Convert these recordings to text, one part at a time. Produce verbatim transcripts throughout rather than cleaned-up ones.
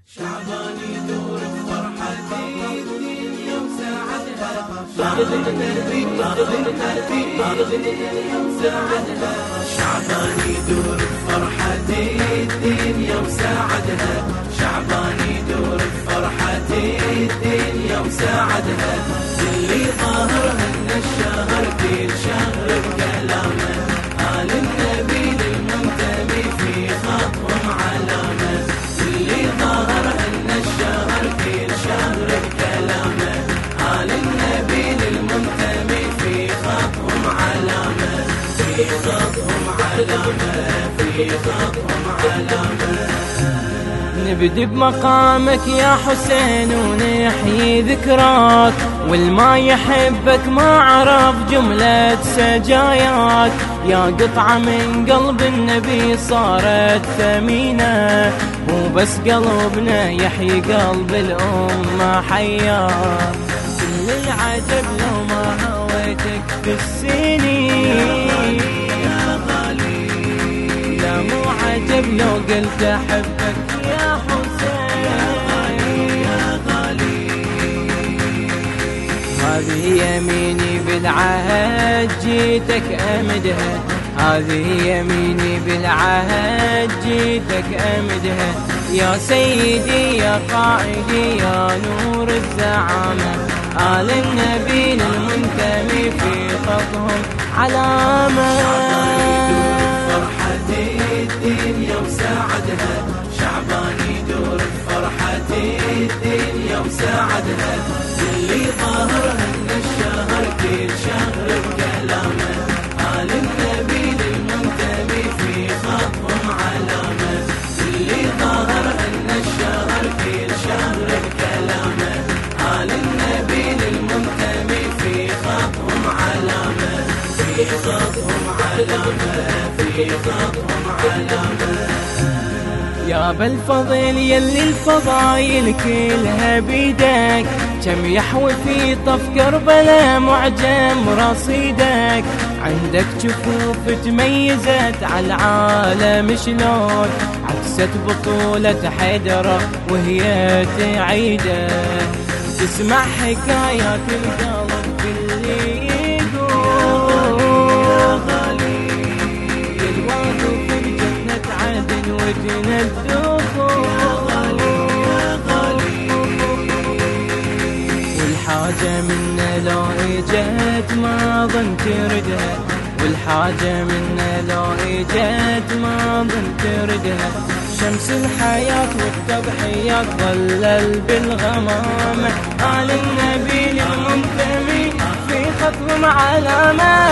شعبان يدور بفرحة الدنيا وساعدها، شعبان يدور بفرحة الدنيا وساعدها، شعبان يدور بفرحة الدنيا وساعدها، اللي ظاهرها ان الشهر كل شهر بكلامه، آل النبي للمنتمي في خطهم علامه، اللي ظاهرها ان الشهر كل شهر بكلامه، آل النبي للمنتمي في خطهم علامه، في خطهم علامه، في خطهم علامه. نبدي بمقامك يا حسين ونحيي ذكراك، والما يحبك ما عرف جملة سجاياك، يا قطعة من قلب النبي صارت ثمينة، مو بس قلبنا يحيي قلب الأمة حياك، كل العجب لو ما هويتك بالسنين، يا غالي لا مو عجب لو قلت أحبك يا حسين، يا غالي هذه يميني بالعهد جيتك أمدها، هذه يميني بالعهد جيتك أمدها، يا سيدي يا قائدي يا نور الزعامة، آل النبي المنتمي في خطهم علامة، فرحة الدنيا وساعدها، شعبان يدور بفرحة الدنيا وساعدها، اللي ظاهرها ان الشهر كل شهر بكلامه، آل النبي للمنتمي في خطهم علامه، اللي ظاهرها ان الشهر كل شهر بكلامه، آل النبي للمنتمي في خطهم علامه، في خطهم علامه، في خطهم علامه. يا بالفضل يلي الفضايل كلها بيدك، كم يحوي في طف كربلاء معجم رصيدك، عندك جفوف تميزت على العالم شلون، عكست بطولة حيدرة وهي تعيده، تسمع حكايات القلب باللي يقول يا غالي الواقف بجنة عدن ودنا الدخول، يا غالي والحاجة منا لو اجت ما ظن تردها، والحاجة منا لو اجت ما ظن تردها، شمس الحياة والتضحيات ظلل بالغمامة، آل النبي للمنتمي في خطهم علامة،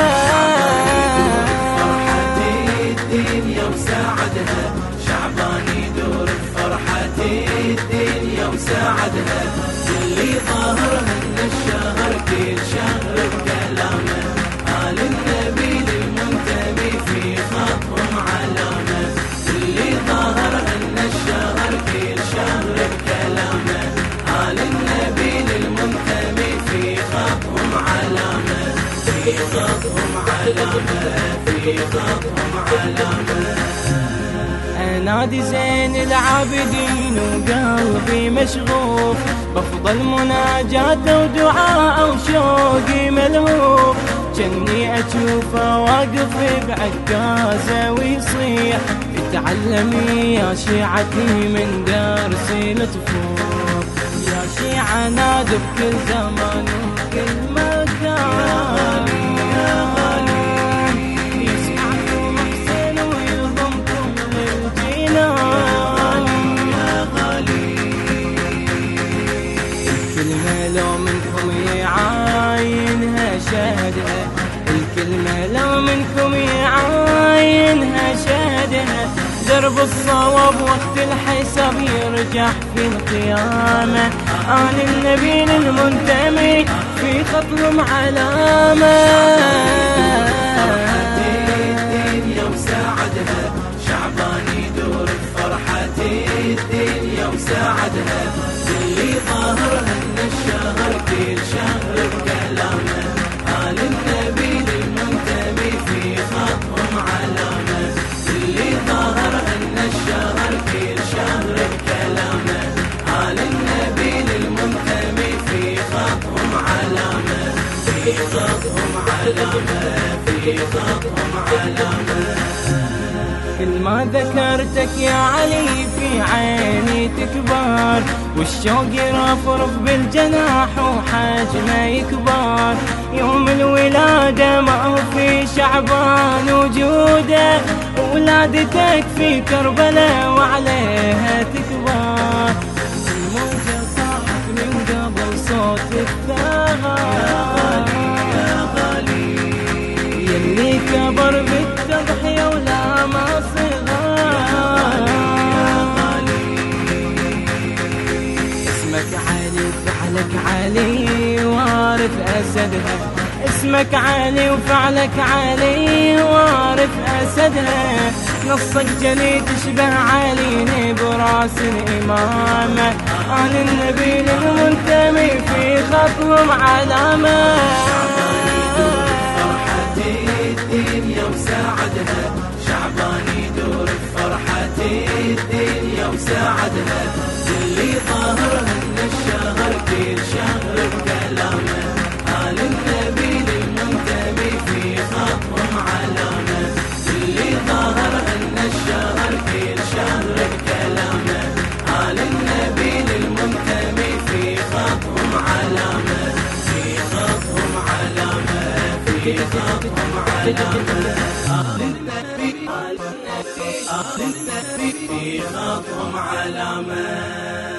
الدنيا وساعدها، شعبان يدور بفرحة الدنيا وساعدها، اللي ظاهرها ان الشهر كل شهر بكلامه، آل النبي للمنتمي في خطهم علامه، اللي ظاهرها ان الشهر كل شهر بكلامه، آل النبي للمنتمي في خطهم علامه، في خطهم علامه، في خطهم علامه. أنادي زين العابدين وقلبي مشغوف، بفضل مناجاته ودعاء وشوقي ملهوف، جني أشوفه واقف بعكازه ويصيح، اتعلمي يا شيعتي من درس الطفوف، يا شيعة نادوا بكل زمان وكل مكان، يا غالي يسمعكم حسين ويضمكم للجنان، يا غالي الكلمة لو منكم يعاينها شهدها، الكلمة لو منكم يعاينها شهدها، درب الصواب وقت الحساب يرجع في القيامة، آل النبي المنتمي في خطهم علامة، الدنيا وساعدها، شعبان يدور بفرحة الدنيا وساعدها، اللي ظاهرها ان الشهر كل شهر بكلامه، آل النبي للمنتمي في خطهم علامه، اللي ظاهرها ان الشهر كل شهر بكلامه، كل ما ذكرتك يا علي في عيني تكبر، والشوق يرفرف بالجناح وحجمه يكبر. يوم الولادة ما هو في شعبان وجوده، ولادتك في كربلاء وعليها تكبر. الموجة صاحت من قبل صوت الثغر، يا غالي يلي كبر بالتضحية ولا ما صغر. اسمك علي وفعلك علي وارث أسدها، اسمك علي وفعلك علي وارث أسدها. نصك جلي تشبه علي براس الإمامة، آل النبي المنتمي في خطهم علامة. الدنيا وساعدها، شعبان يدور بفرحة الدنيا وساعدها. اللي ظاهرها ان الشهر كل شهر بكلامه، آل النبي للمنتمي في خطهم علامة. اللي ظاهرها ان الشهر كل شهر بكلامه، آل النبي للمنتمي في خطهم علامة. في خطهم علامة، في خطهم علامة. آل النبي آل النبي آل النبي في خطهم علامة.